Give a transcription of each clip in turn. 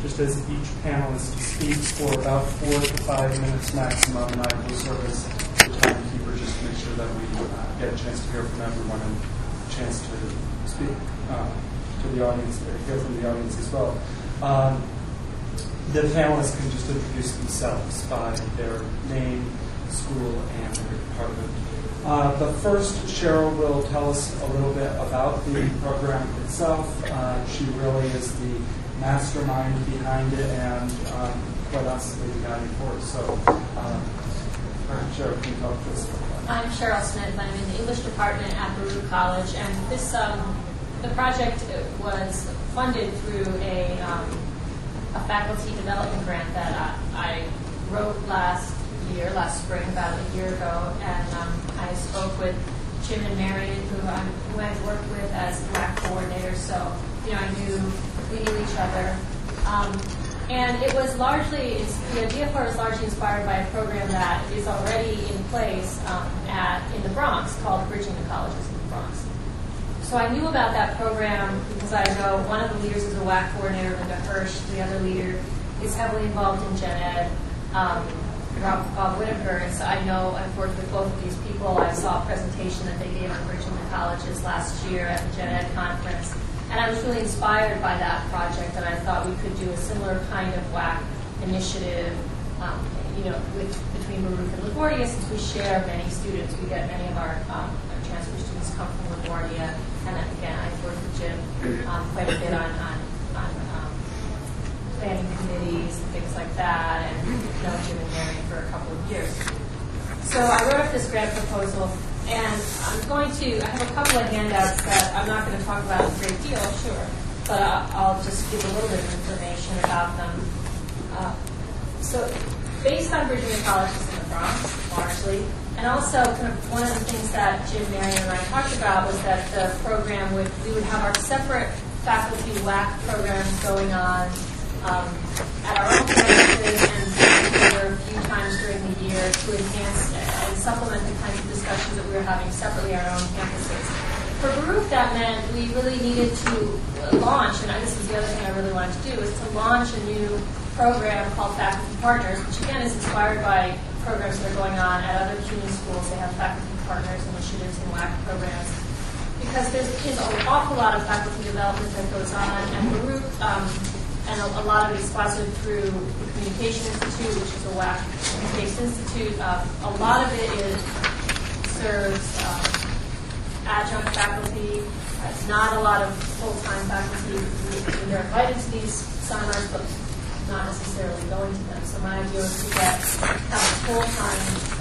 just as each panelist speaks for about 4 to 5 minutes maximum, and I will serve as the timekeeper just to make sure that we get a chance to hear from everyone and a chance to speak to the audience, hear from the audience as well. The panelists can just introduce themselves by their name, school, and their department. But first, Cheryl will tell us a little bit about the program itself. She really is the mastermind behind it and quite honestly the guiding force. So, Cheryl, can you talk to us? I'm Cheryl Smith. I'm in the English department at Baruch College, and this the project was funded through a faculty development grant that I wrote last spring, about a year ago, and I spoke with Jim and Marion, who I've worked with as WAC coordinators, so we knew each other. And it was largely, the idea for it was largely inspired by a program that is already in place in the Bronx called Bridging the Colleges in the Bronx. So I knew about that program because I know one of the leaders is a WAC coordinator, Linda Hirsch. The other leader is heavily involved in Gen Ed, Bob Whitaker. And so I know I've worked with both of these people. I saw a presentation that they gave on Bridging the Colleges last year at the Gen Ed conference. And I was really inspired by that project, and I thought we could do a similar kind of WAC initiative, between Baruch and LaGuardia, since we share many students. We get many of our transfer students come from LaGuardia, and again, I've worked with Jim quite a bit on planning committees and things like that, and known Jim and Mary for a couple of years. So I wrote up this grant proposal. And I have a couple of handouts that I'm not going to talk about a great deal, sure, but I'll just give a little bit of information about them. So based on Bridging the Colleges in the Bronx, largely, and also kind of one of the things that Jim, Marion, and I talked about was that the program we would have our separate faculty WAC programs going on at our own campuses and together a few times during the year to enhance and supplement the kinds of discussions that we were having separately on our own campuses. For Baruch, that meant we really needed to launch, and this is the other thing I really wanted to do, is to launch a new program called Faculty Partners, which again is inspired by programs that are going on at other CUNY schools. They have Faculty Partners initiatives and WAC programs. Because there's an awful lot of faculty development that goes on at Baruch, and a lot of it is sponsored through the Communication Institute, which is a WAC Communication Institute. A lot of it serves adjunct faculty. It's not a lot of full-time faculty. They're invited to these seminars, but not necessarily going to them. So my idea was to have a full-time,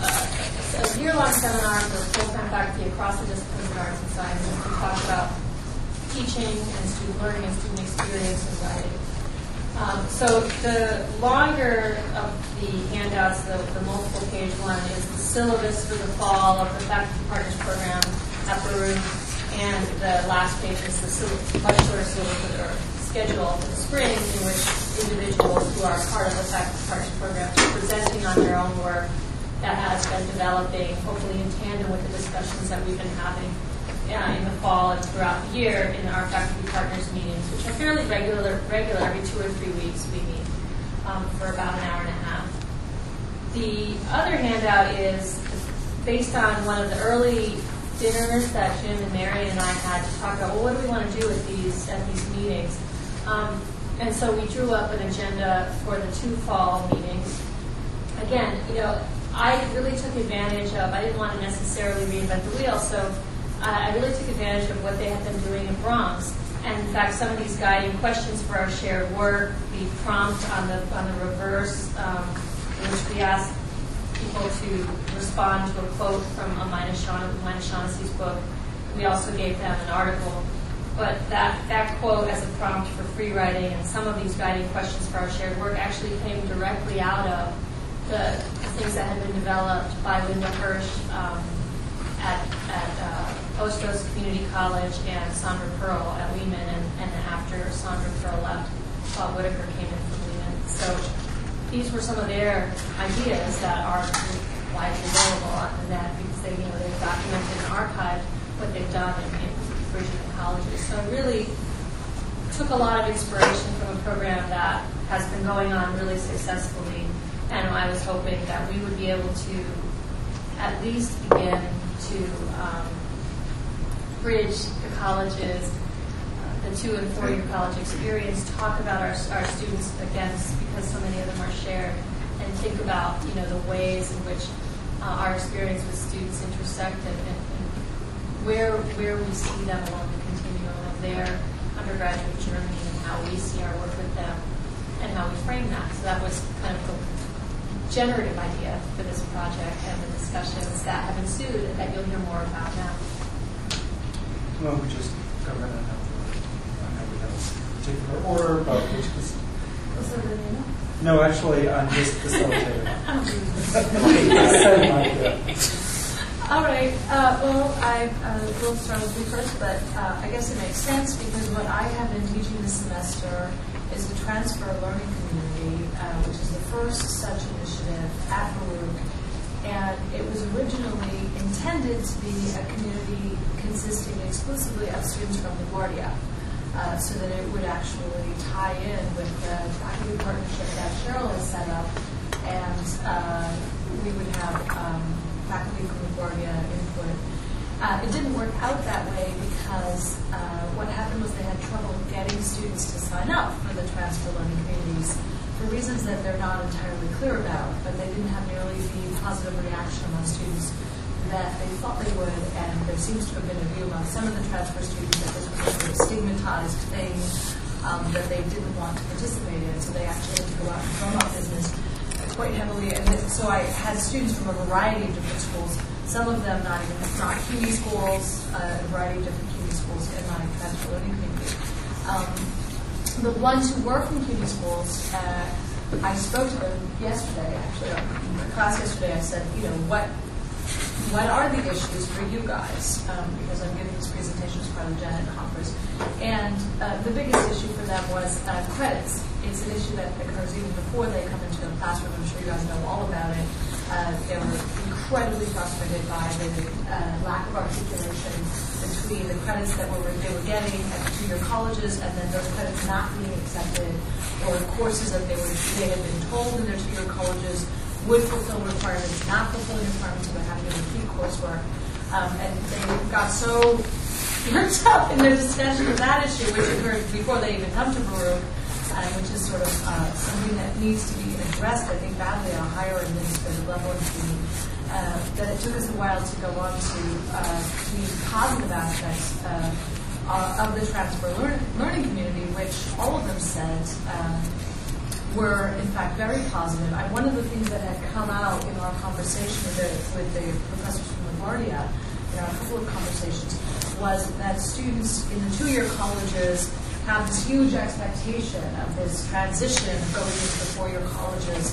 a year-long seminar for full-time faculty across the disciplines of arts and sciences to talk about teaching and student learning and student experience and writing. So the longer of the handouts, the multiple page one, is the syllabus for the fall of the Faculty Partners program at Baruch, and the last page is the much shorter syllabus or schedule for the spring, in which individuals who are part of the Faculty Partners program are presenting on their own work that has been developing, hopefully in tandem with the discussions that we've been having in the fall and throughout the year in our Faculty Partners meetings, which are fairly regular. Every 2 or 3 weeks we meet for about an hour and a half. The other handout is based on one of the early dinners that Jim and Mary and I had to talk about, well, what do we want to do at these meetings? And so we drew up an agenda for the 2 fall meetings. Again, I really took advantage of, I didn't want to necessarily reinvent the wheel, so I really took advantage of what they had been doing in Bronx. And in fact, some of these guiding questions for our shared work, the prompt on the reverse, in which we asked people to respond to a quote from Mina Shaughnessy's book. We also gave them an article. But that quote as a prompt for free writing and some of these guiding questions for our shared work actually came directly out of the things that had been developed by Linda Hirsch at Ostro's Community College and Sandra Pearl at Lehman, and then after Sandra Pearl left, Bob Whitaker came in from Lehman. So these were some of their ideas that are widely available on the net because they've documented and archived what they've done in Bridging the Colleges. So I really took a lot of inspiration from a program that has been going on really successfully, and I was hoping that we would be able to at least begin to bridge the colleges, the 2- and 4-year college experience, talk about our students, again, because so many of them are shared, and think about, the ways in which our experience with students intersect and where we see them along the continuum of their undergraduate journey and how we see our work with them and how we frame that. So that was kind of the generative idea for this project and the discussions that have ensued and that you'll hear more about now. Well, we just go ahead and have we have a particular order, but which was... No, actually, I'm just facilitating. All right. Well, I will start with you first, but I guess it makes sense because what I have been teaching this semester is the Transfer Learning Community, which is the first such initiative at Baruch. And it was originally intended to be a community consisting exclusively of students from LaGuardia, so that it would actually tie in with the faculty partnership that Cheryl has set up, and we would have faculty from LaGuardia input. It didn't work out that way because what happened was they had trouble getting students to sign up for the transfer learning communities for reasons that they're not entirely clear about, but they didn't have nearly the positive reaction among students that they thought they would, and there seems to have been a view among some of the transfer students that this was a sort of stigmatized thing that they didn't want to participate in, so they actually had to go out and drum up business quite heavily. And so I had students from a variety of different schools, some of them not CUNY schools, a variety of different CUNY schools in my transfer learning community. The ones who were from CUNY schools, I spoke to them yesterday, actually, in the class yesterday. I said, what are the issues for you guys? Because I'm giving this presentation as part of the Janet Conference. And the biggest issue for them was credits. It's an issue that occurs even before they come into a classroom. I'm sure you guys know all about it. They were incredibly frustrated by the lack of articulation between the credits that they were getting at the 2-year colleges and then those credits not being accepted, or courses that they had been told in their 2-year colleges would fulfill requirements, not fulfilling requirements, but having to repeat coursework. And they got so worked up in their discussion of that issue, which occurred before they even come to Baruch, which is sort of something that needs to be addressed, I think, badly on a higher administrative level in CUNY. That it took us a while to go on to the positive aspects of the transfer learning community, which all of them said were, in fact, very positive. One of the things that had come out in our conversation with the professors from LaGuardia, in our couple of conversations, was that students in the 2-year colleges have this huge expectation of this transition going into the 4-year colleges,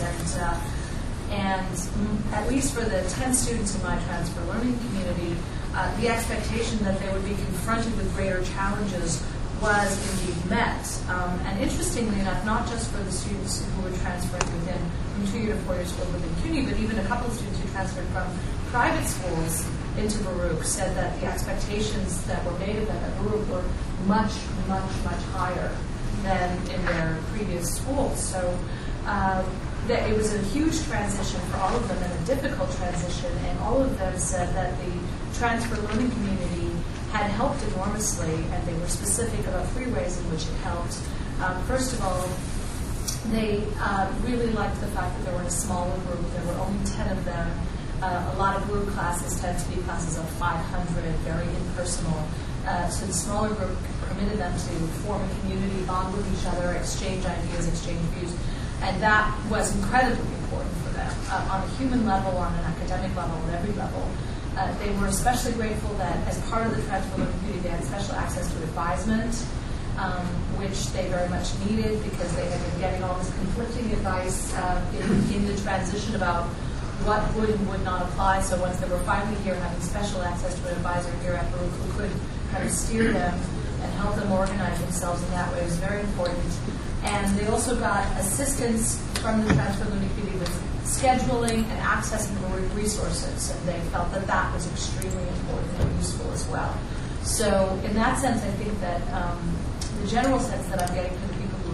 and at least for the 10 students in my transfer learning community, the expectation that they would be confronted with greater challenges was indeed met. And interestingly enough, not just for the students who were transferring from 2-year to 4-year school within CUNY, but even a couple of students who transferred from private schools into Baruch said that the expectations that were made of them at Baruch were much, much, much higher than in their previous schools. So that it was a huge transition for all of them and a difficult transition, and all of them said that the transfer learning community had helped enormously, and they were specific about 3 ways in which it helped. First of all, they really liked the fact that they were in a smaller group. There were only 10 of them. A lot of group classes tend to be classes of 500, very impersonal. So the smaller group permitted them to form a community, bond with each other, exchange ideas, exchange views. And that was incredibly important for them on a human level, on an academic level, at every level. They were especially grateful that as part of the transfer learning community, they had special access to advisement, which they very much needed because they had been getting all this conflicting advice in the transition about what would and would not apply. So once they were finally here, having special access to an advisor here at Baruch who could kind of steer them and help them organize themselves in that way was very important. And they also got assistance from the transfer learning community with scheduling and accessing Baruch resources, and they felt that that was extremely important and useful as well. So in that sense, I think that the general sense that I'm getting from the people who have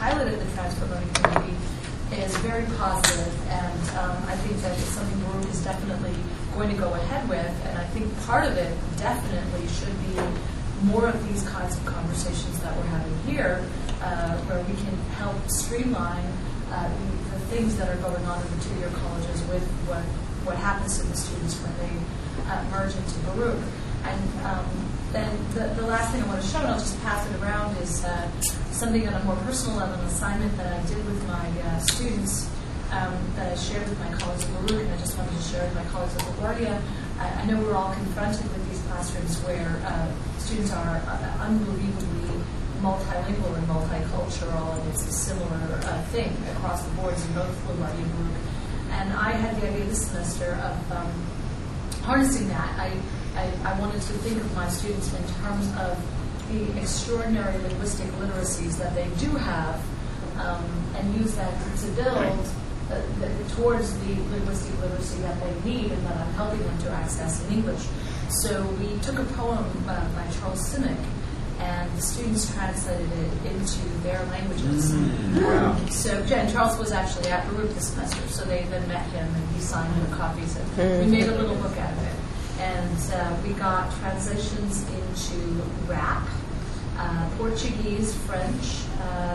piloted the Transfer Learning Community is very positive, and I think that it's something Baruch is definitely going to go ahead with, and I think part of it definitely should be more of these kinds of conversations that we're having here, where we can help streamline the things that are going on in the two-year colleges with what happens to the students when they merge into Baruch. And then the last thing I want to show, and I'll just pass it around, is something on a more personal level, an assignment that I did with my students that I shared with my colleagues at Baruch, and I just wanted to share with my colleagues at LaGuardia. I know we're all confronted with these classrooms where students are unbelievably multilingual and multicultural, and it's a similar thing across the boards in both LaGuardia and Baruch. And I had the idea this semester of harnessing that. I wanted to think of my students in terms of the extraordinary linguistic literacies that they do have, and use that to build towards the linguistic literacy that they need and that I'm helping them to access in English. So we took a poem by Charles Simic, and the students translated it into their languages. So Charles was actually at Baruch this semester, so they then met him and he signed their copies, and we made a little book out of it. And we got translations into rap, Portuguese, French,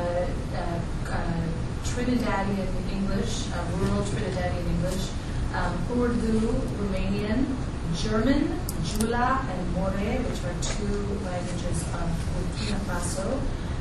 Trinidadian English, rural Trinidadian English, Urdu, Romanian, German, Jula, and More, which are two languages of Burkina Faso.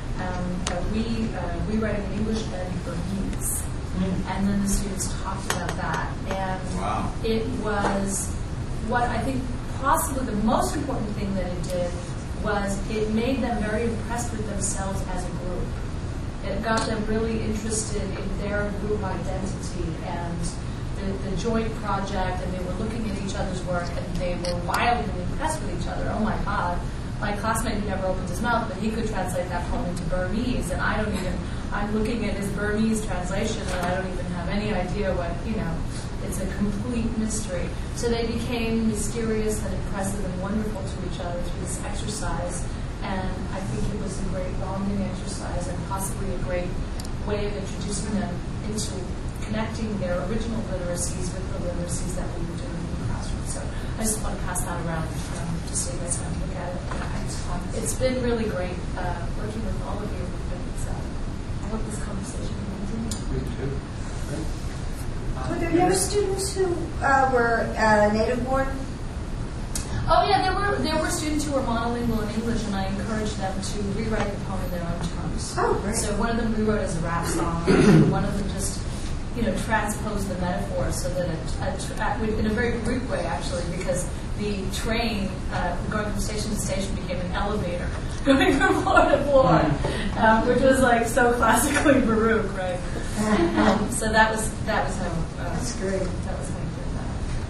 We write in English and Burmese. And then the students talked about that. And it was what I think possibly the most important thing that it did was it made them very impressed with themselves as a group. It got them really interested in their group identity and the joint project, and they were looking at each other's work, and they were wildly impressed with each other. Oh my God, my classmate who never opened his mouth, but he could translate that poem into Burmese, and I'm looking at his Burmese translation, and I don't even have any idea what, it's a complete mystery. So they became mysterious and impressive and wonderful to each other through this exercise, and I think it was a great bonding exercise and possibly a great way of introducing them into connecting their original literacies with the literacies that we were doing in the classroom. So I just want to pass that around just so you guys can look at it. It's been really great working with all of you. I hope this conversation will continue. Me too. Great. Were there no students who were native born? Oh yeah, there were students who were monolingual in English, and I encouraged them to rewrite the poem in their own terms. Oh, great. So one of them rewrote as a rap song, and one of them just transposed the metaphor so that it, in a very Greek way actually, because the train going from station to station became an elevator going from floor to floor, which was like so classically Baruch, right? So that was how. That's great. That was how you did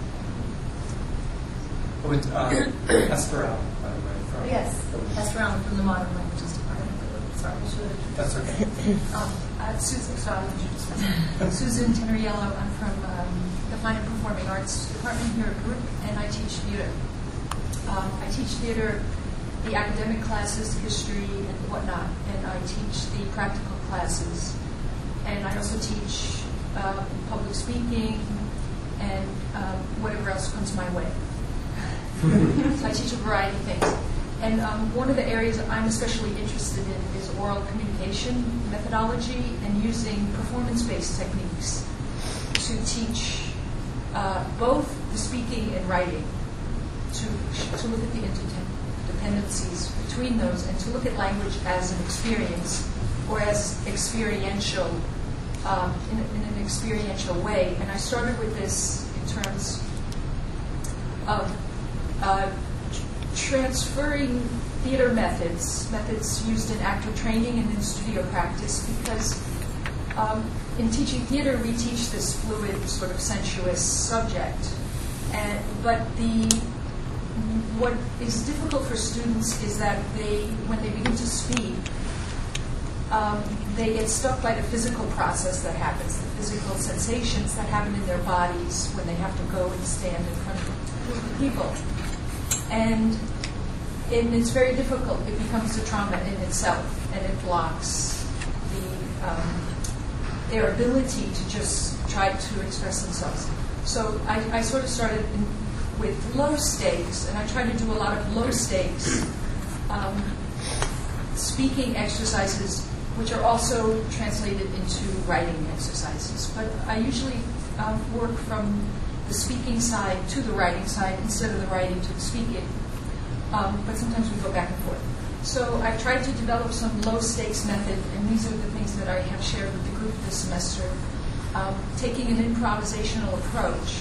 that. With Esperanto, by the way. From Yes, Esperanto from the Modern Languages Department. Sorry, I should have. That's okay. Susan Teneriello. I'm from the Fine and Performing Arts Department here at Baruch, and I teach theater. I teach theater, the academic classes, history, and whatnot, and I teach the practical classes. And I also teach public speaking and whatever else comes my way. So I teach a variety of things. And one of the areas I'm especially interested in is oral communication methodology and using performance-based techniques to teach both the speaking and writing, to look at the interdependencies between those, and to look at language as an experience or as experiential, in an experiential way. And I started with this in terms of transferring theater methods used in actor training and in studio practice, because in teaching theater we teach this fluid, sort of sensuous subject, but what is difficult for students is that when they begin to speak, they get struck by the physical process that happens, the physical sensations that happen in their bodies when they have to go and stand in front of people. And it's very difficult. It becomes a trauma in itself, and it blocks their ability to just try to express themselves. So I sort of started with low stakes, and I tried to do a lot of low stakes speaking exercises, which are also translated into writing exercises. But I usually work from the speaking side to the writing side instead of the writing to the speaking. But sometimes we go back and forth. So I tried to develop some low-stakes method, and these are the things that I have shared with the group this semester. Taking an improvisational approach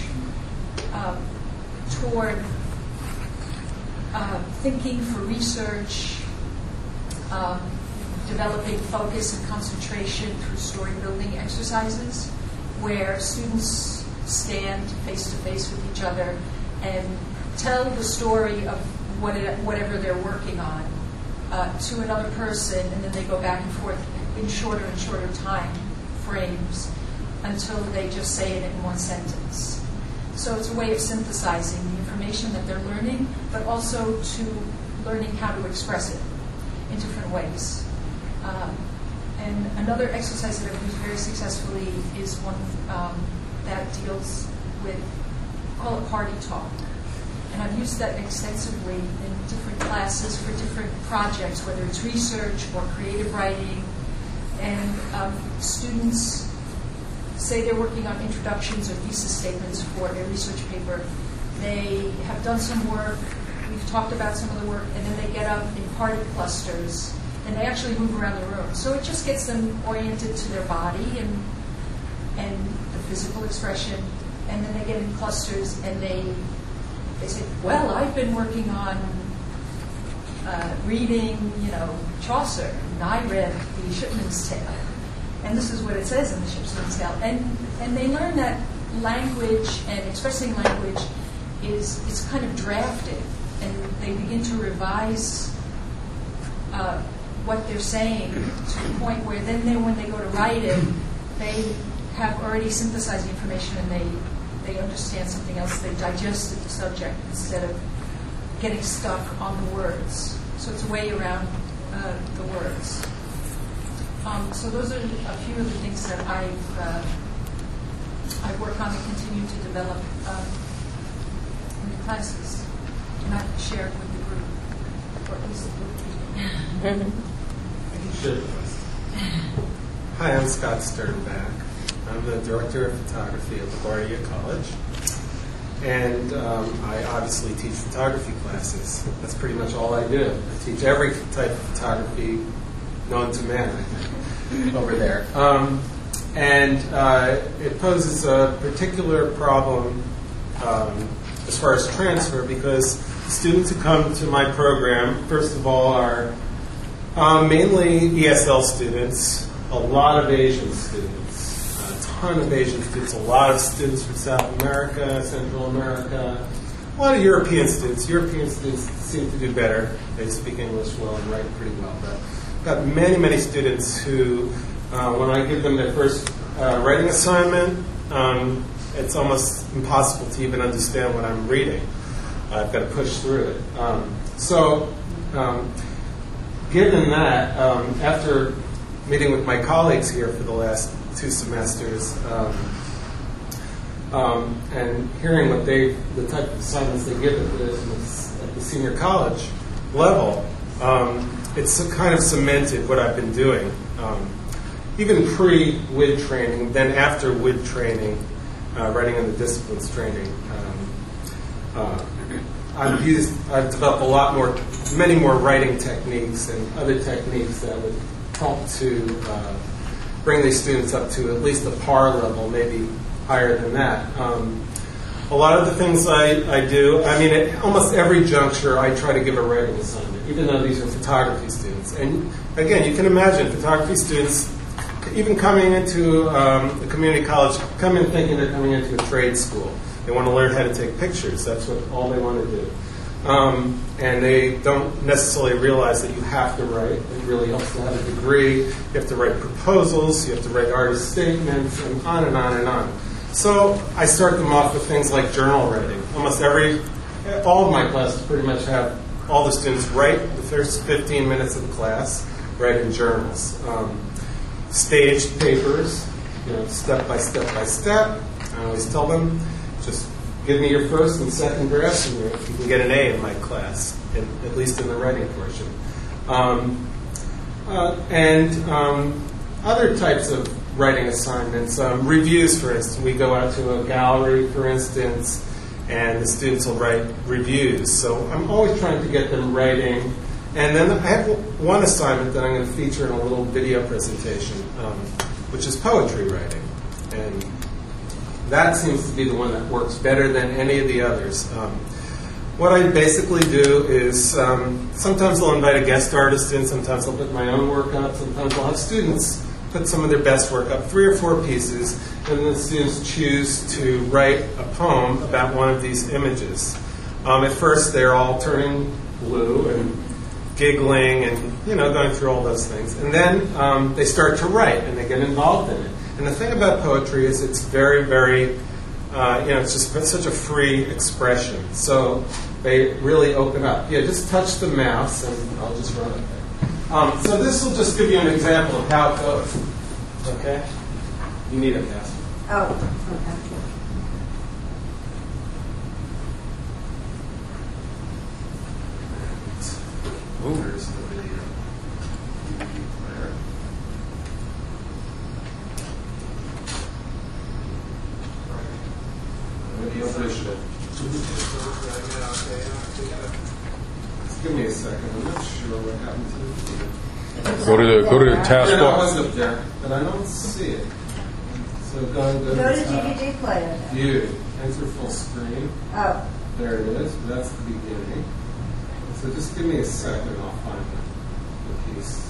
toward thinking for research, developing focus and concentration through story-building exercises, where students stand face-to-face with each other and tell the story of whatever they're working on to another person, and then they go back and forth in shorter and shorter time frames until they just say it in one sentence. So it's a way of synthesizing the information that they're learning, but also to learning how to express it in different ways. And another exercise that I've used very successfully is one that deals with, call it party talk. And I've used that extensively in different classes for different projects, whether it's research or creative writing. And students say they're working on introductions or thesis statements for a research paper. They have done some work, we've talked about some of the work, and then they get up in party clusters, and they actually move around the room. So it just gets them oriented to their body and the physical expression, and then they get in clusters, and they say, well, I've been working on reading, Chaucer, and I read The Shipman's Tale. And this is what it says in The Shipman's Tale. And they learn that language and expressing language is kind of drafted, and they begin to revise what they're saying to the point where then when they go to write it, they have already synthesized the information and they understand something else. They digested the subject instead of getting stuck on the words. So it's a way around the words. So those are a few of the things that I work on and continue to develop in the classes, and I've shared with the group, or at least the group. Sure. Hi, I'm Scott Sternbach. I'm the director of photography at LaGuardia College, and I obviously teach photography classes. That's pretty much all I do. I teach every type of photography known to man over there. And it poses a particular problem as far as transfer, because students who come to my program, first of all, are mainly ESL students, a lot of Asian students, a ton of Asian students, a lot of students from South America, Central America, a lot of European students. European students seem to do better. They speak English well and write pretty well. But I've got many, many students who, when I give them their first writing assignment, it's almost impossible to even understand what I'm reading. I've got to push through it. Given that, after meeting with my colleagues here for the last 2 semesters, and hearing what the type of assignments they give at the senior college level, it's kind of cemented what I've been doing. Even pre-WID training, then after WID training, writing in the disciplines training, I've developed many more writing techniques and other techniques that would help to bring these students up to at least the par level, maybe higher than that. A lot of the things I do, at almost every juncture, I try to give a writing assignment, even though these are photography students. And again, you can imagine photography students, even coming into a community college, come in thinking they're coming into a trade school. They want to learn how to take pictures. That's all they want to do. And they don't necessarily realize that you have to write. It really helps to have a degree. You have to write proposals. You have to write artist statements, and on and on and on. So I start them off with things like journal writing. All of my classes pretty much have all the students write the first 15 minutes of the class, write in journals. staged papers, step by step by step. I always tell them, just give me your first and second drafts, and you can get an A in my class, at least in the writing portion. Other types of writing assignments, reviews, for instance. We go out to a gallery, for instance, and the students will write reviews. So I'm always trying to get them writing. And then I have one assignment that I'm going to feature in a little video presentation, which is poetry writing. And that seems to be the one that works better than any of the others. What I basically do is sometimes I'll invite a guest artist in, sometimes I'll put my own work up, sometimes I'll have students put some of their best work up, 3 or 4 pieces, and then the students choose to write a poem about one of these images. At first they're all turning blue and giggling and going through all those things. And then they start to write and they get involved in it. And the thing about poetry is it's very, very, it's just such a free expression. So they really open up. Yeah, just touch the mouse and I'll just run it there. So this will just give you an example of how it goes. Okay? You need a mouse. Oh, okay. There's the video player. Give me a second. I'm not sure what happened to the video. Go to the taskbar. I was up there, but I don't see it. So go to DVD player. View. Enter full screen. Oh. There it is. That's the beginning. So just give me a second. I'll find the piece.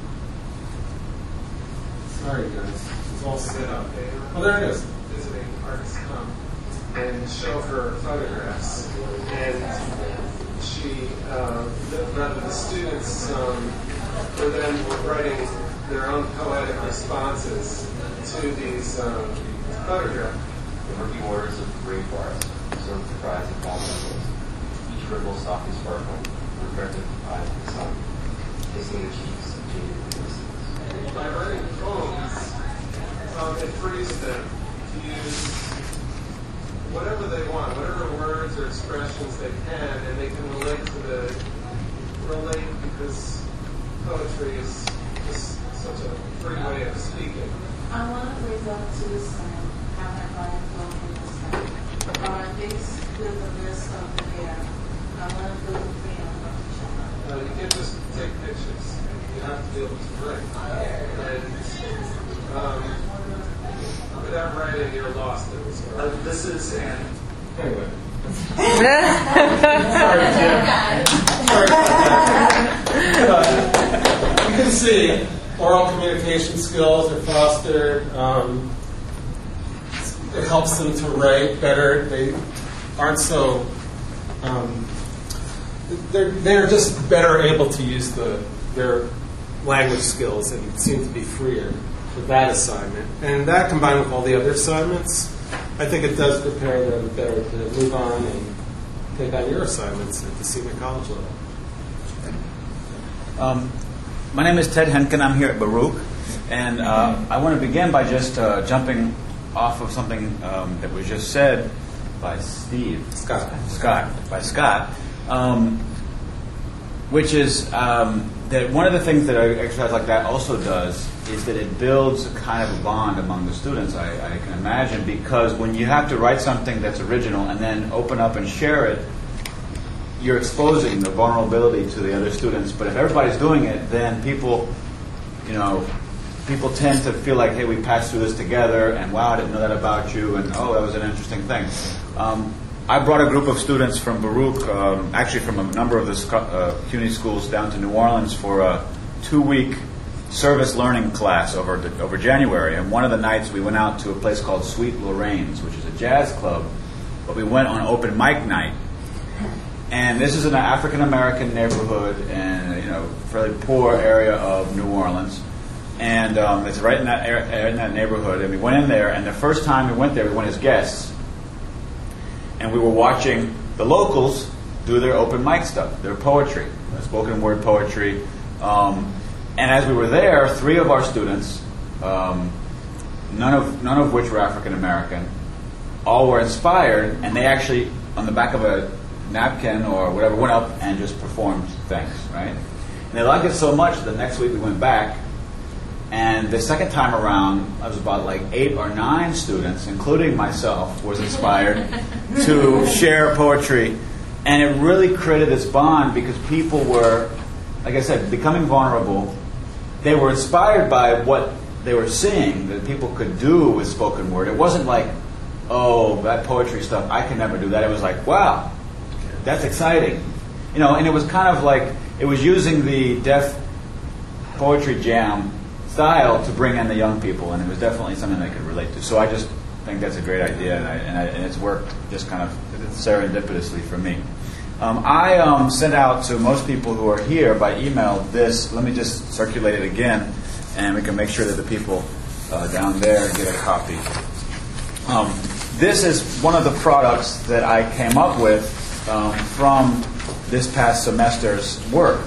Sorry, guys. It's all set up. Oh, there it is. Visiting artists come and show her photographs, and she, rather the students, were then writing their own poetic responses to these photographs. The murky waters of the rainforest observe the cries of all animals. Each ripple softly sparkling, reflected eyes of the sun, kissing the cheeks of jaded innocence. By writing poems, it frees them to use whatever they want, whatever words or expressions they can, and they can relate because poetry is just such a free way of speaking. I want to raise up to the sun, how my body flow in the sun. Our face with the mist of the air. I want to feel the freedom of each other. You can't just take pictures. You have to be able to write. And without writing, you're lost in this world. This is an... Anyway. Sorry, Jim. You can see oral communication skills are fostered. It helps them to write better. They aren't so... they're just better able to use their language skills and seem to be freer with that assignment. And that combined with all the other assignments, I think it does prepare them better to move on and take on your assignments at the senior college level. My name is Ted Henkin. I'm here at Baruch. And I want to begin by just jumping off of something that was just said by Scott, which is that one of the things that an exercise like that also does is that it builds a kind of a bond among the students, I can imagine, because when you have to write something that's original and then open up and share it, you're exposing the vulnerability to the other students. But if everybody's doing it, then people tend to feel like, hey, we passed through this together, and wow, I didn't know that about you, and oh, that was an interesting thing. I brought a group of students from Baruch, actually from a number of the CUNY schools down to New Orleans for a 2-week service learning class over January. And one of the nights we went out to a place called Sweet Lorraine's, which is a jazz club, but we went on open mic night. And this is an African-American neighborhood in fairly poor area of New Orleans. And it's right in that neighborhood. And we went in there, and the first time we went there, we went as guests. And we were watching the locals do their open mic stuff, their poetry, spoken word poetry. And as we were there, 3 of our students none of which were African American. All were inspired, and they actually, on the back of a napkin or whatever, went up and just performed things, right? And they liked it so much that the next week we went back, and the second time around, I was about like 8 or 9 students, including myself, was inspired to share poetry. And it really created this bond because people were, like I said, becoming vulnerable. They were inspired by what they were seeing that people could do with spoken word. It wasn't like, oh, that poetry stuff, I can never do that. It was like, wow, that's exciting. You know, and it was kind of like, it was using the Deaf Poetry Jam style to bring in the young people, and it was definitely something they could relate to. So I just think that's a great idea, and it's worked just kind of serendipitously for me. I sent out to most people who are here by email this. Let me just circulate it again, and we can make sure that the people down there get a copy. This is one of the products that I came up with from this past semester's work,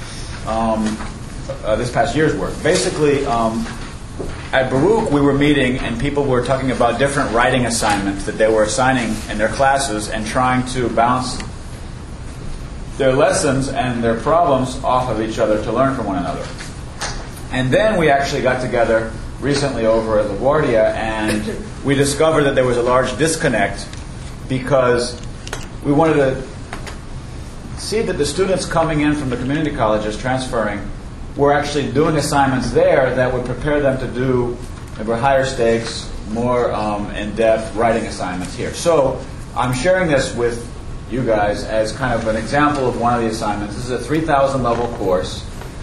this past year's work. Basically, at Baruch, we were meeting and people were talking about different writing assignments that they were assigning in their classes and trying to bounce their lessons and their problems off of each other to learn from one another. And then we actually got together recently over at LaGuardia, and we discovered that there was a large disconnect because we wanted to see that the students coming in from the community colleges transferring were actually doing assignments there that would prepare them to do maybe higher stakes, more in-depth writing assignments here. So I'm sharing this with you guys as kind of an example of one of the assignments. This is a 3,000 level course.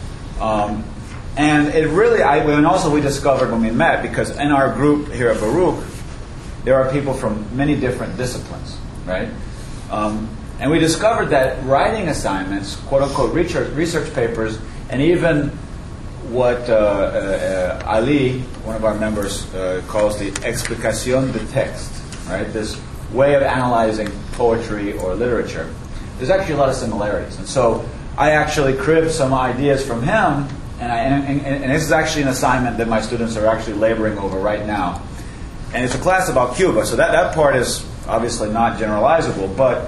And it really, and also we discovered when we met, because in our group here at Baruch, there are people from many different disciplines, right? And we discovered that writing assignments, quote-unquote research papers, and even what Ali, one of our members, calls the explicación de texte, right? This way of analyzing poetry or literature. There's actually a lot of similarities. And so I actually cribbed some ideas from him, and this is actually an assignment that my students are actually laboring over right now. And it's a class about Cuba, so that part is obviously not generalizable, but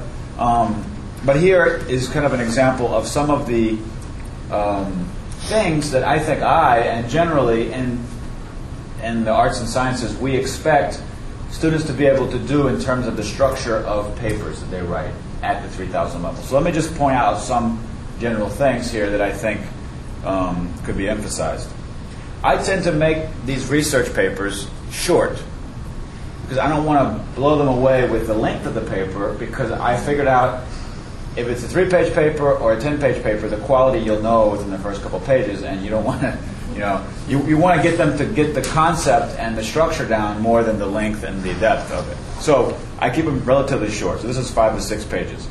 here is kind of an example of some of the things that I think and generally in the arts and sciences, we expect students to be able to do in terms of the structure of papers that they write at the 3,000 level. So let me just point out some general things here that I think could be emphasized. I tend to make these research papers short because I don't want to blow them away with the length of the paper, because I figured out if it's a 3-page paper or a 10-page paper, the quality you'll know within the first couple pages, and you don't want to, you want to get them to get the concept and the structure down more than the length and the depth of it. So I keep them relatively short. So this is 5 to 6 pages.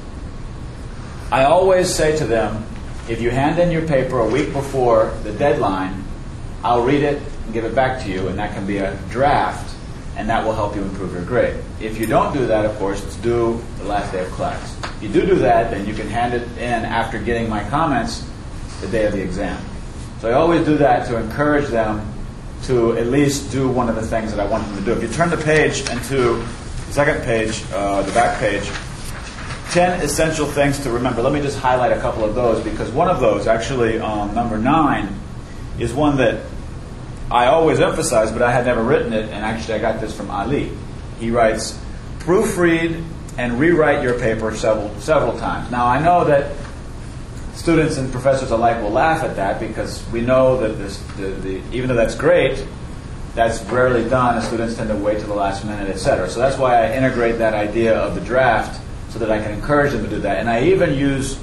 I always say to them, if you hand in your paper a week before the deadline, I'll read it and give it back to you, and that can be a draft, and that will help you improve your grade. If you don't do that, of course, it's due the last day of class. If you do that, then you can hand it in after getting my comments the day of the exam. So I always do that to encourage them to at least do one of the things that I want them to do. If you turn the page into the second page, the back page, 10 essential things to remember. Let me just highlight a couple of those, because one of those, actually number 9, is one that I always emphasize, but I had never written it, and actually I got this from Ali. He writes, proofread and rewrite your paper several times. Now, I know that students and professors alike will laugh at that, because we know that even though that's great, that's rarely done, and students tend to wait till the last minute, etc. So that's why I integrate that idea of the draft so that I can encourage them to do that. And I even use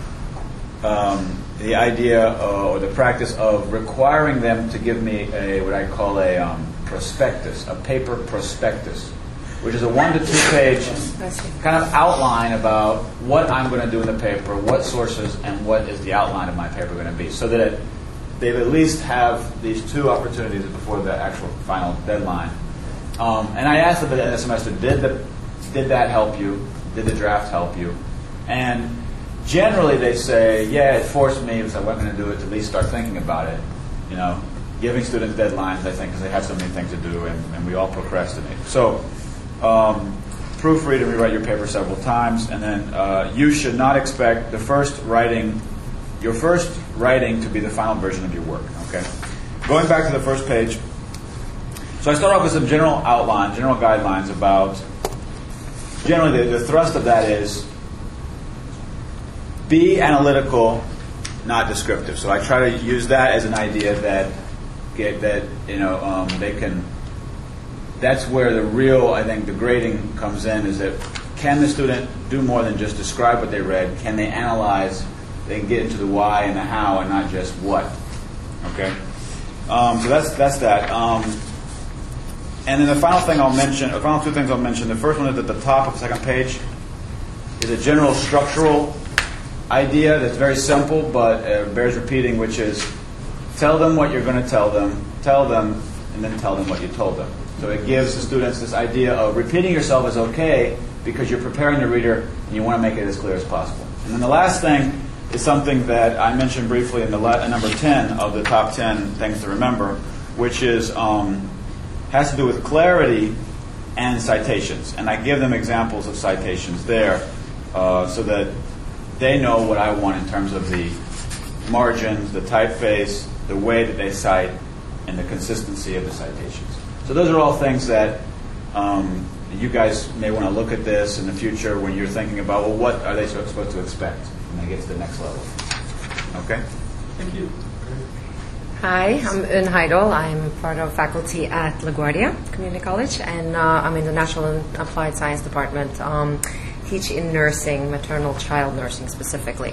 the idea or the practice of requiring them to give me what I call a prospectus, a paper prospectus, which is a 1 to 2 page kind of outline about what I'm going to do in the paper, what sources, and what is the outline of my paper going to be, so that they at least have these 2 opportunities before the actual final deadline. And I asked them at the end of the semester, did that help you? Did the draft help you? And generally they say, yeah, it forced me, because I wasn't going to do it, to at least start thinking about it. giving students deadlines, I think, because they have so many things to do, and we all procrastinate. So, proofread and rewrite your paper several times, and then you should not expect your first writing to be the final version of your work. Okay. Going back to the first page. So I start off with some general outlines, general guidelines about. Generally, the thrust of that is be analytical, not descriptive. So I try to use that as an idea that they can. That's where the real, I think, the grading comes in. Is that can the student do more than just describe what they read? Can they analyze? They can get into the why and the how, and not just what. Okay. So that's that. And then the final two things I'll mention. The first one is at the top of the second page is a general structural idea that's very simple but bears repeating, which is tell them what you're going to tell them, and then tell them what you told them. So it gives the students this idea of repeating yourself is okay because you're preparing the reader and you want to make it as clear as possible. And then the last thing is something that I mentioned briefly in the number 10 of the top 10 things to remember, which is has to do with clarity and citations. And I give them examples of citations there so that they know what I want in terms of the margins, the typeface, the way that they cite, and the consistency of the citations. So those are all things that you guys may want to look at this in the future when you're thinking about, well, what are they supposed to expect when they get to the next level? Okay? Thank you. Hi, I'm Un Heidel. I'm part of faculty at LaGuardia Community College, and I'm in the Natural and Applied Science Department. Teach in nursing, maternal child nursing specifically.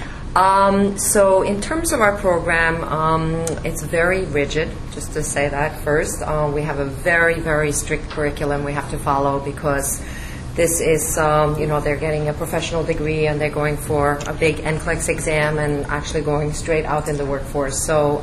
So in terms of our program, it's very rigid, just to say that first. We have a very, very strict curriculum we have to follow because this is, they're getting a professional degree and they're going for a big NCLEX exam and actually going straight out in the workforce. So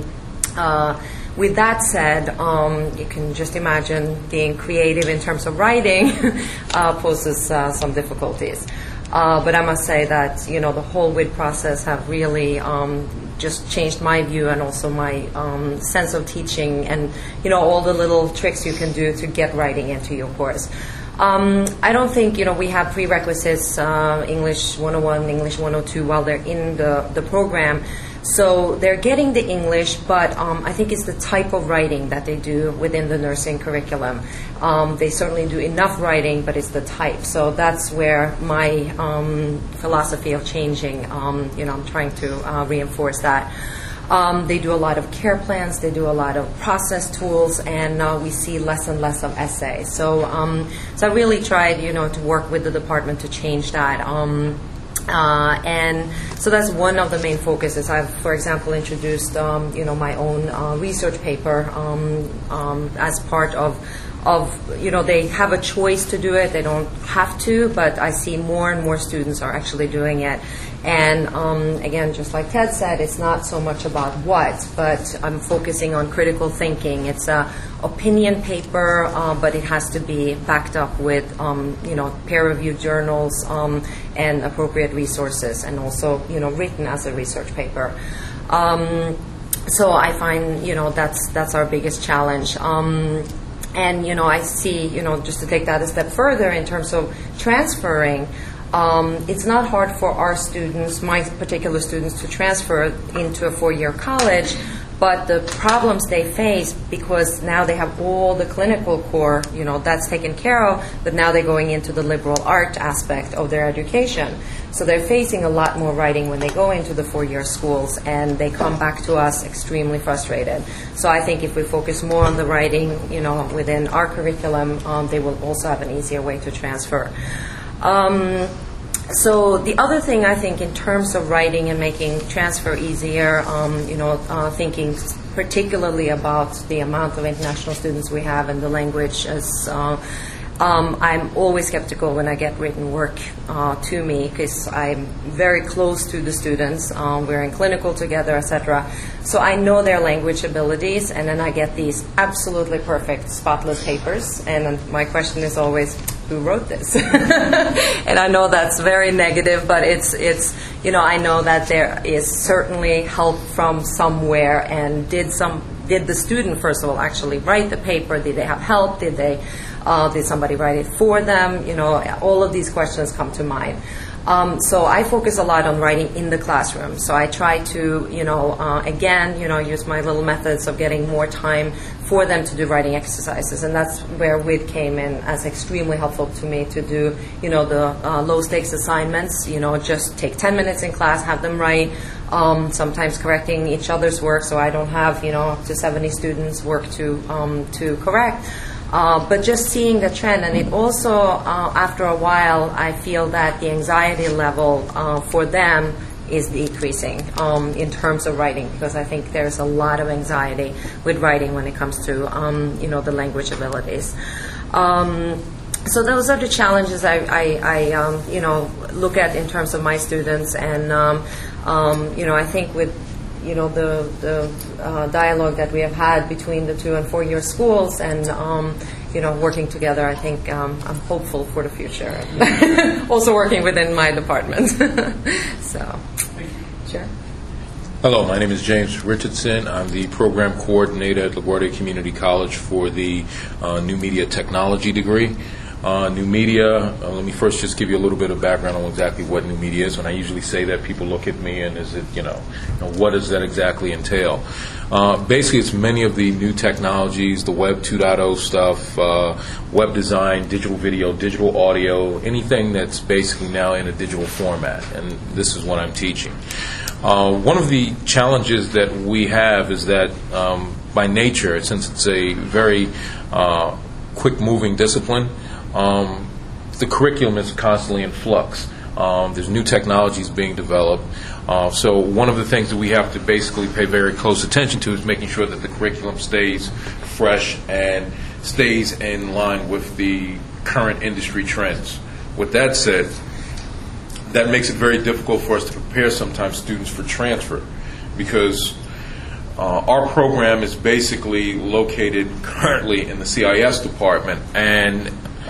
with that said, you can just imagine being creative in terms of writing poses some difficulties. But I must say that, the whole WID process have really just changed my view and also my sense of teaching and, all the little tricks you can do to get writing into your course. I don't think, we have prerequisites, English 101, English 102 while they're in the program. So they're getting the English, but I think it's the type of writing that they do within the nursing curriculum. They certainly do enough writing, but it's the type. So that's where my philosophy of changing, I'm trying to reinforce that. They do a lot of care plans, they do a lot of process tools, and we see less and less of essays. So I really tried, to work with the department to change that. And so that's one of the main focuses. I've, for example, introduced, my own research paper as part of, they have a choice to do it. They don't have to, but I see more and more students are actually doing it. And again, just like Ted said, it's not so much about what, but I'm focusing on critical thinking. It's a opinion paper, but it has to be backed up with, peer-reviewed journals and appropriate resources, and also, written as a research paper. So I find, that's our biggest challenge. And, I see, just to take that a step further in terms of transferring, it's not hard for our students, my particular students, to transfer into a 4-year college, but the problems they face, because now they have all the clinical core, that's taken care of, but now they're going into the liberal art aspect of their education. So they're facing a lot more writing when they go into the 4-year schools, and they come back to us extremely frustrated. So I think if we focus more on the writing, within our curriculum, they will also have an easier way to transfer. So the other thing I think in terms of writing and making transfer easier, thinking particularly about the amount of international students we have and the language as I'm always skeptical when I get written work to me, because I'm very close to the students. We're in clinical together, etc. So I know their language abilities, and then I get these absolutely perfect, spotless papers. And my question is always, who wrote this? And I know that's very negative, but it's I know that there is certainly help from somewhere, and did did the student, first of all, actually write the paper? Did they have help? Did somebody write it for them? All of these questions come to mind. So I focus a lot on writing in the classroom. So I try to, use my little methods of getting more time for them to do writing exercises. And that's where WID came in as extremely helpful to me to do, the low-stakes assignments. Just take 10 minutes in class, have them write, sometimes correcting each other's work, so I don't have, up to 70 students' work to correct. But just seeing the trend, and it also, after a while, I feel that the anxiety level for them is decreasing in terms of writing, because I think there's a lot of anxiety with writing when it comes to, the language abilities. So those are the challenges I look at in terms of my students, and I think with the dialogue that we have had between the 2- and 4-year schools, and working together, I think I'm hopeful for the future. Also working within my department. So, sure. Hello, my name is James Richardson. I'm the program coordinator at LaGuardia Community College for the New Media Technology degree. New media, let me first just give you a little bit of background on exactly what new media is. When I usually say that, people look at me and is it, what does that exactly entail? Basically, it's many of the new technologies, the Web 2.0 stuff, web design, digital video, digital audio, anything that's basically now in a digital format, and this is what I'm teaching. One of the challenges that we have is that by nature, since it's a very quick-moving discipline, the curriculum is constantly in flux. There's new technologies being developed. So one of the things that we have to basically pay very close attention to is making sure that the curriculum stays fresh and stays in line with the current industry trends. With that said, that makes it very difficult for us to prepare sometimes students for transfer, because our program is basically located currently in the CIS department, and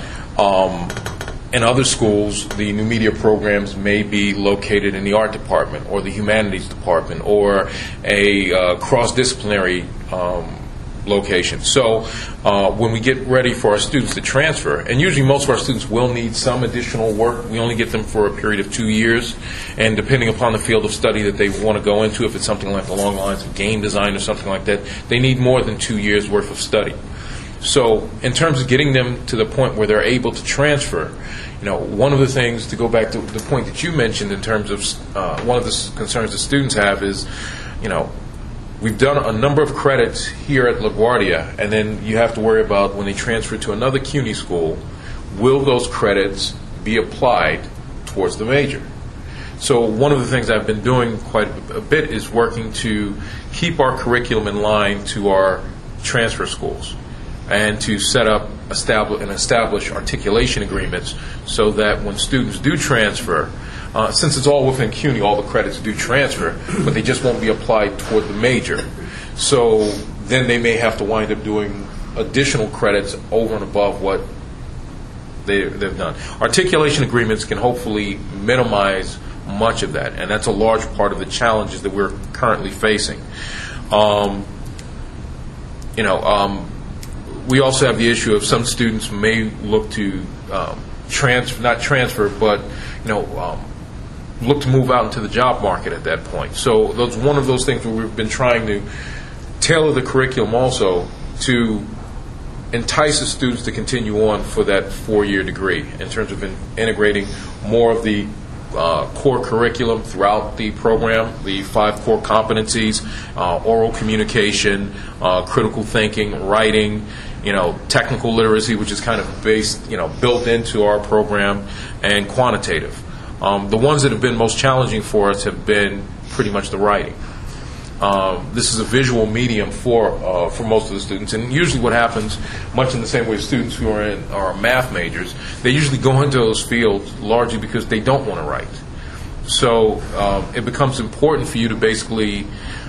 in other schools, the new media programs may be located in the art department or the humanities department or a cross-disciplinary location. So when we get ready for our students to transfer, and usually most of our students will need some additional work. We only get them for a period of 2 years, and depending upon the field of study that they want to go into, if it's something like along the lines of game design or something like that, they need more than 2 years worth of study. So in terms of getting them to the point where they're able to transfer, one of the things, to go back to the point that you mentioned in terms of one of the concerns that students have is, we've done a number of credits here at LaGuardia, and then you have to worry about when they transfer to another CUNY school, will those credits be applied towards the major? So one of the things I've been doing quite a bit is working to keep our curriculum in line to our transfer schools, and to set up, establish articulation agreements so that when students do transfer, since it's all within CUNY, all the credits do transfer, but they just won't be applied toward the major. So then they may have to wind up doing additional credits over and above what they've done. Articulation agreements can hopefully minimize much of that, and that's a large part of the challenges that we're currently facing. We also have the issue of some students may look to look to move out into the job market at that point. So that's one of those things where we've been trying to tailor the curriculum also to entice the students to continue on for that 4-year degree in terms of integrating more of the core curriculum throughout the program, the 5 core competencies, oral communication, critical thinking, writing, technical literacy, which is kind of built into our program, and quantitative. The ones that have been most challenging for us have been pretty much the writing. This is a visual medium for most of the students, and usually what happens, much in the same way as students who are math majors, they usually go into those fields largely because they don't want to write. So it becomes important for you to basically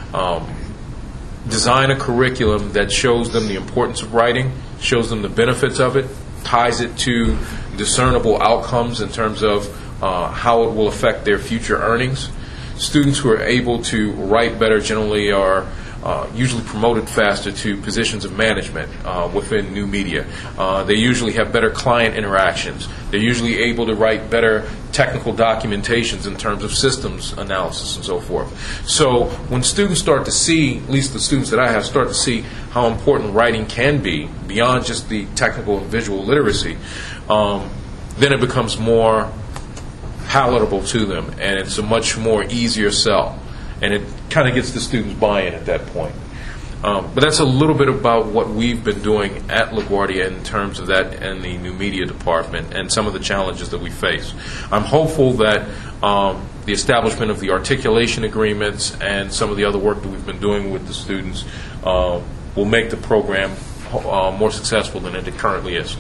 design a curriculum that shows them the importance of writing, shows them the benefits of it, ties it to discernible outcomes in terms of how it will affect their future earnings. Students who are able to write better generally are usually promoted faster to positions of management within new media. They usually have better client interactions. They're usually able to write better technical documentations in terms of systems analysis and so forth. So when students start to see, at least the students that I have, start to see how important writing can be beyond just the technical and visual literacy, then it becomes more palatable to them, and it's a much more easier sell. And it kind of gets the students' buy-in at that point. But that's a little bit about what we've been doing at LaGuardia in terms of that and the new media department and some of the challenges that we face. I'm hopeful that the establishment of the articulation agreements and some of the other work that we've been doing with the students will make the program more successful than it currently is.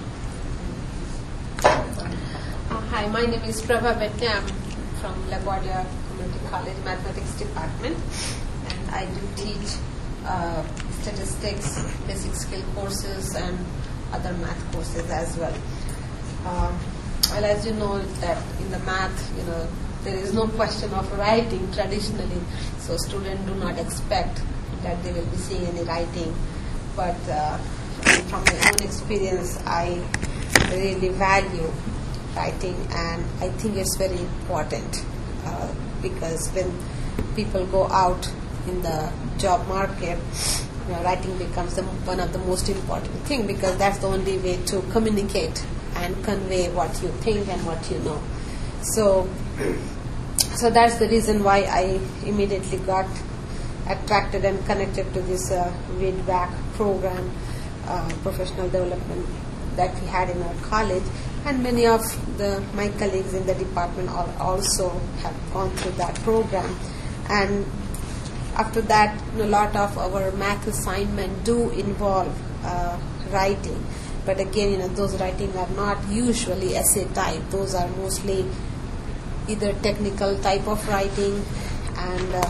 Hi, my name is Prabha Betne. I'm from LaGuardia Community College Mathematics Department, and I do teach statistics, basic skill courses, and other math courses as well. Well, as you know, that in the math, there is no question of writing traditionally, so students do not expect that they will be seeing any writing. But from my own experience, I really value writing, and I think it's very important because when people go out in the job market, writing becomes one of the most important thing, because that's the only way to communicate and convey what you think and what you know. So that's the reason why I immediately got attracted and connected to this WIDVAC program, professional development that we had in our college. And many of my colleagues in the department also have gone through that program. And after that, a lot of our math assignments do involve writing. But again, those writings are not usually essay type. Those are mostly either technical type of writing and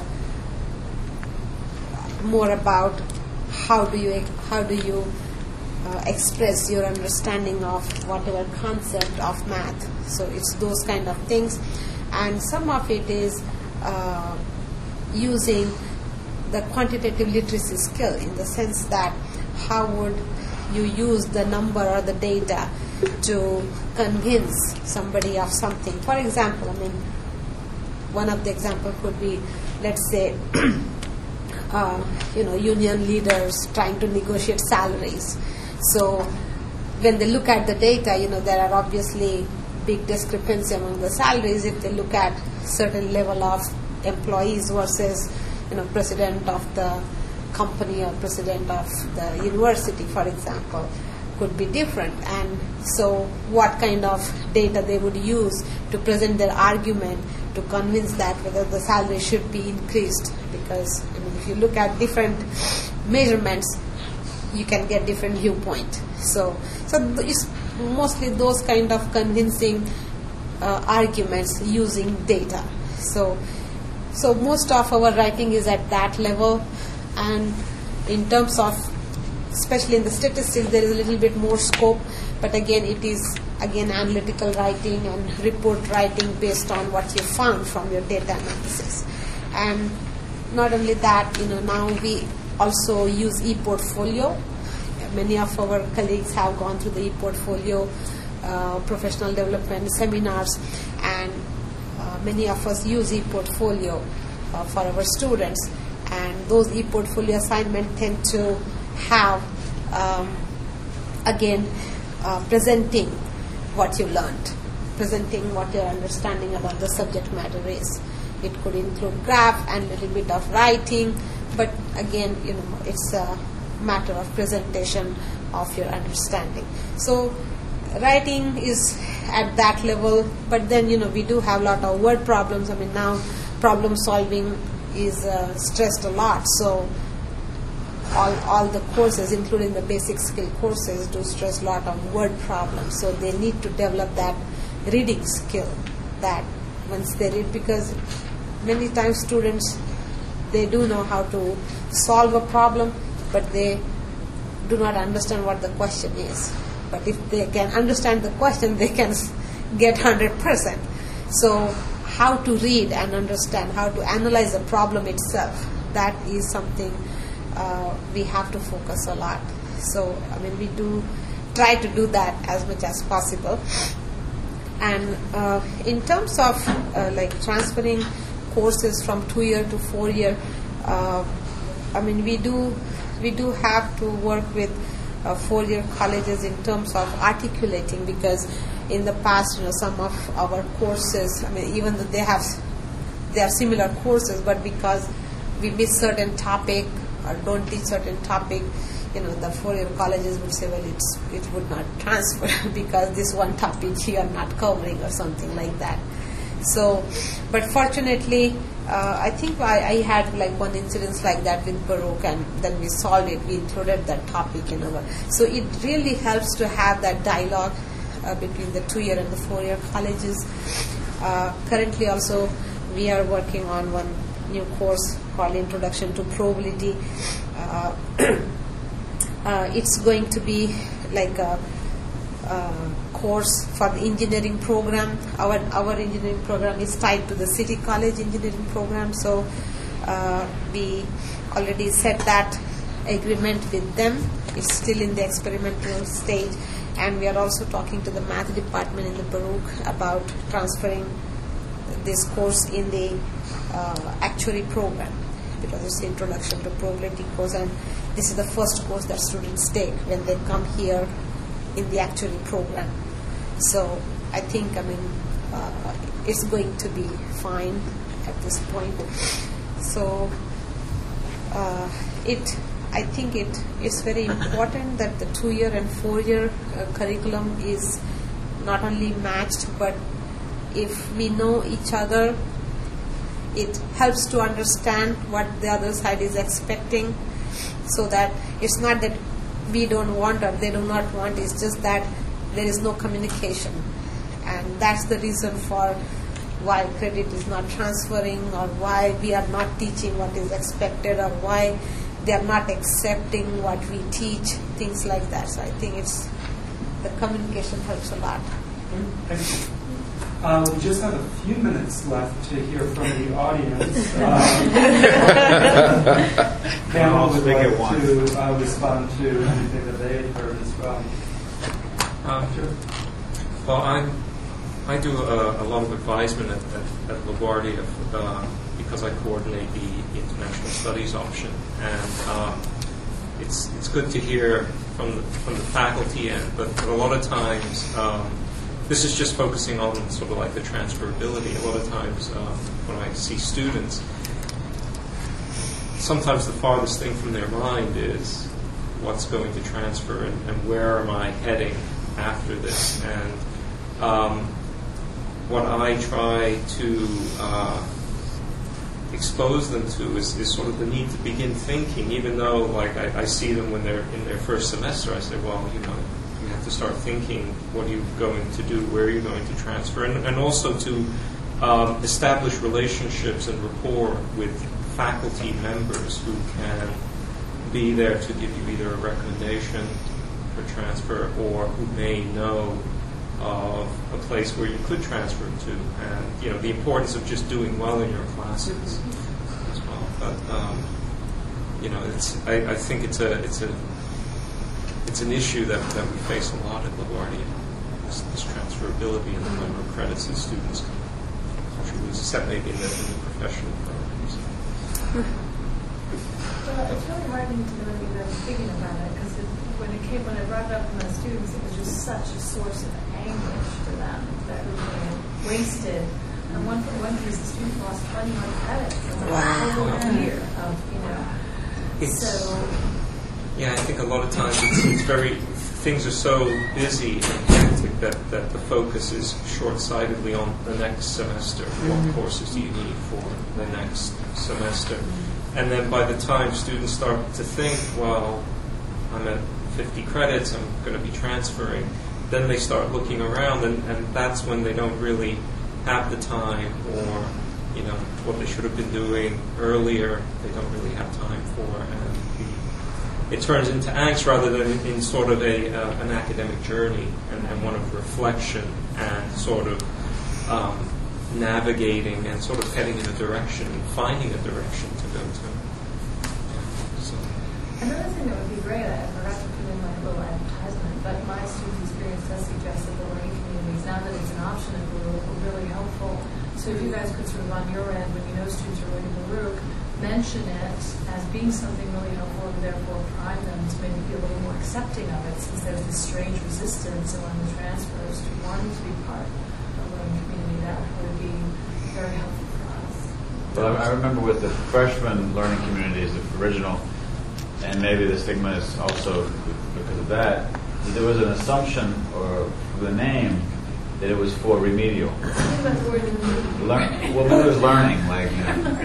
more about how do you express your understanding of whatever concept of math. So it's those kind of things, and some of it is using the quantitative literacy skill, in the sense that how would you use the number or the data to convince somebody of something. For example, one of the examples could be, let's say, union leaders trying to negotiate salaries. So when they look at the data, there are obviously big discrepancy among the salaries if they look at certain level of employees versus, president of the company or president of the university, for example, could be different. And so what kind of data they would use to present their argument to convince that whether the salary should be increased, because if you look at different measurements, you can get different viewpoint. So it's mostly those kind of convincing arguments using data. So most of our writing is at that level, and in terms of, especially in the statistics, there is a little bit more scope, but again, it is analytical writing and report writing based on what you found from your data analysis. And not only that, now we also use ePortfolio. Many of our colleagues have gone through the ePortfolio professional development seminars, and many of us use ePortfolio for our students. And those ePortfolio assignments tend to have, presenting what you learned, presenting what your understanding about the subject matter is. It could include graph and a little bit of writing, but again, it's a matter of presentation of your understanding. So writing is at that level, but then we do have a lot of word problems. Now problem solving is stressed a lot, so all the courses, including the basic skill courses, do stress a lot of word problems. So they need to develop that reading skill, that once they read, because many times students, they do know how to solve a problem, but they do not understand what the question is. But if they can understand the question, they can get 100%. So how to read and understand, how to analyze the problem itself, that is something we have to focus a lot. So, I mean, we do try to do that as much as possible. And in terms of like transferring courses from 2-year to 4-year, I mean, we do have to work with 4-year colleges in terms of articulating, because in the past, some of our courses, I mean, even though they are similar courses, but because we miss certain topic or don't teach certain topic, the 4-year colleges would say, well, it would not transfer because this one topic you are not covering or something like that. So, but fortunately, I think I had like one incident like that with Baruch, and then we solved it. We included that topic in our. So it really helps to have that dialogue between the 2-year and the 4-year colleges. Currently, also we are working on one new course called Introduction to Probability. It's going to be like a course for the engineering program. Our engineering program is tied to the City College engineering program, so we already set that agreement with them. It's still in the experimental stage, and we are also talking to the math department in the Baruch about transferring this course in the actuary program, because it's the Introduction to Probability course, and this is the first course that students take when they come here in the actuary program. So I think, it's going to be fine at this point. So I think it's very important that the 2-year and 4-year curriculum is not only matched, but if we know each other, it helps to understand what the other side is expecting, so that it's not that we don't want or they do not want, it's just that there is no communication. And that's the reason for why credit is not transferring, or why we are not teaching what is expected, or why they are not accepting what we teach, things like that. So I think the communication helps a lot. Thank you. We just have a few minutes left to hear from the audience. Pamela would like to respond to anything that they had heard as well. Sure. Well, I do a lot of advisement at LaGuardia because I coordinate the international studies option, and it's good to hear from the faculty end, but a lot of times. This is just focusing on sort of like the transferability. A lot of times when I see students, sometimes the farthest thing from their mind is what's going to transfer and where am I heading after this. And what I try to expose them to is sort of the need to begin thinking, even though like I see them when they're in their first semester. I say, well, you have to start thinking what are you going to do, where are you going to transfer, and also to establish relationships and rapport with faculty members who can be there to give you either a recommendation for transfer or who may know of a place where you could transfer to, and the importance of just doing well in your classes as well. But I think it's an issue that we face a lot at LaGuardia, this transferability and the number of credits that students can contribute, except maybe in the professional programs. Well, it's really heartening to know that I'm thinking about it, because when I brought it up to my students, it was just such a source of anguish for them that we had wasted. And one case, the student lost 21 credits in a whole year of, Yeah, I think a lot of times it's things are so busy and hectic that the focus is short-sightedly on the next semester. What courses do you need for the next semester? And then by the time students start to think, well, I'm at 50 credits, I'm going to be transferring, then they start looking around, and that's when they don't really have the time, or what they should have been doing earlier, they don't really have time for, and it turns into angst rather than in sort of an academic journey and one of reflection and sort of navigating and sort of heading in a direction and finding a direction to go to. Yeah, so. Another thing that would be great, I forgot to put in my little advertisement, but my student experience does suggest that the learning communities, now that it's an option at Baruch, are really helpful. So if you guys could sort of on your end, when you know students are going to Baruch, mention it as being something really helpful and therefore prime them to maybe be a little more accepting of it, since there's this strange resistance among the transfers to wanting to be part of a learning community. That would be very helpful for us. Well, I remember with the freshman learning communities, the original, and maybe the stigma is also because of that, there was an assumption or the name that it was for remedial. Well, it was learning, like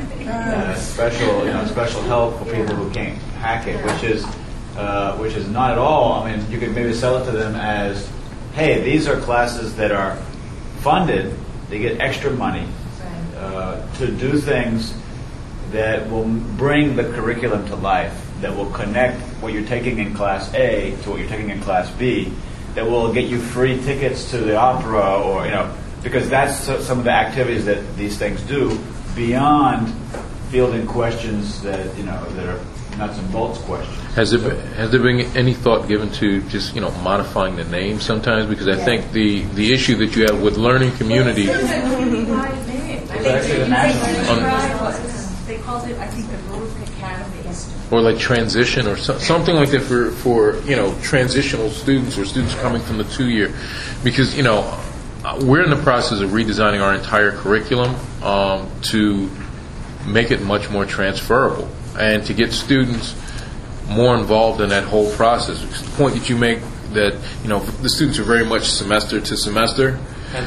special help for people who can't hack it, which is not at all. I mean, you could maybe sell it to them as, hey, these are classes that are funded; they get extra money to do things that will bring the curriculum to life, that will connect what you're taking in Class A to what you're taking in Class B, that will get you free tickets to the opera, or because that's some of the activities that these things do beyond fielding questions that that are nuts and bolts questions. Has there been any thought given to just modifying the name sometimes? Because I think the issue that you have with learning community. They called it, I think, the Baruch Academy. Or like transition, or something like that for transitional students or students coming from the 2-year, because we're in the process of redesigning our entire curriculum to make it much more transferable and to get students more involved in that whole process. The point that you make that the students are very much semester to semester.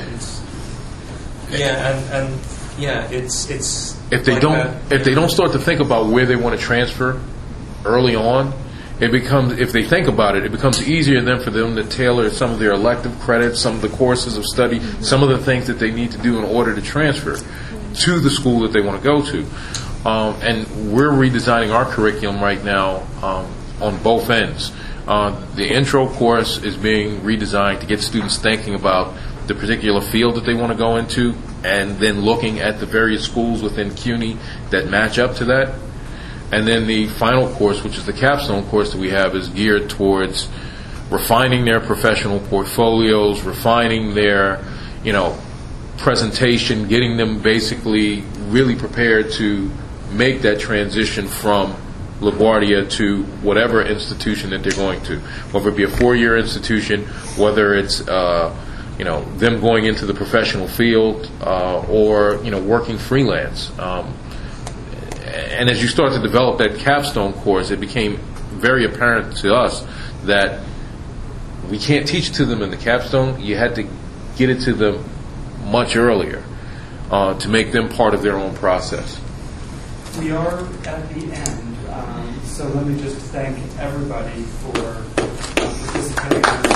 It's if they don't start to think about where they want to transfer early on, it becomes, if they think about it, it becomes easier then for them to tailor some of their elective credits, some of the courses of study, some of the things that they need to do in order to transfer to the school that they want to go to. And we're redesigning our curriculum right now on both ends. The intro course is being redesigned to get students thinking about the particular field that they want to go into, and then looking at the various schools within CUNY that match up to that. And then the final course, which is the capstone course that we have, is geared towards refining their professional portfolios, refining their, presentation, getting them basically really prepared to make that transition from LaGuardia to whatever institution that they're going to, whether it be a 4-year institution, whether it's them going into the professional field or working freelance. And as you start to develop that capstone course, it became very apparent to us that we can't teach to them in the capstone. You had to get it to them much earlier to make them part of their own process. We are at the end, so let me just thank everybody for participating in this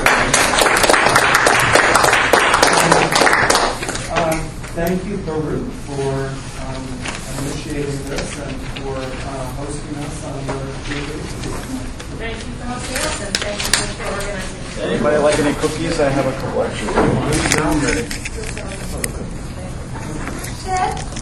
thank you, Baruch, for initiating this and for hosting us on the TV. Thank you for hosting us, and thank you for organizing it. Anybody like any cookies? I have a couple extra. Now I'm ready. Ted?